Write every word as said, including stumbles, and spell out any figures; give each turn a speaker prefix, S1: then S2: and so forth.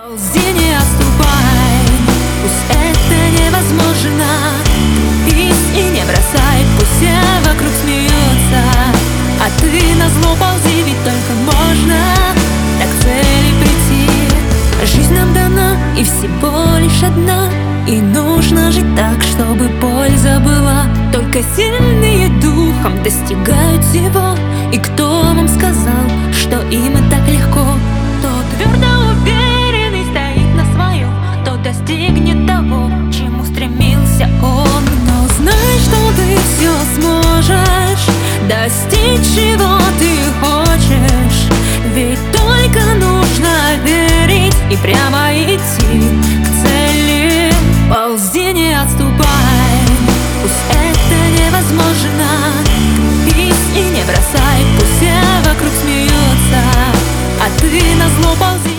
S1: Ползи, не отступай, пусть это невозможно. Пись и не бросай, пусть все вокруг смеются. А ты назло ползи, ведь только можно так к цели прийти. Жизнь нам дана и всего лишь одна, и нужно жить так, чтобы польза была. Только сильные духом достигают всего. И кто вам сказал, что им и так легко? Тот твердо уверенный стоит на своем, тот достигнет того, чему стремился он. Но знай, что ты все сможешь достичь, чего ты хочешь. Ведь только нужно верить и прямо идти к цели. Ползи, не отступай, пусть это невозможно. Пись и не бросай, пусть все вокруг смеются. А ты назло ползи.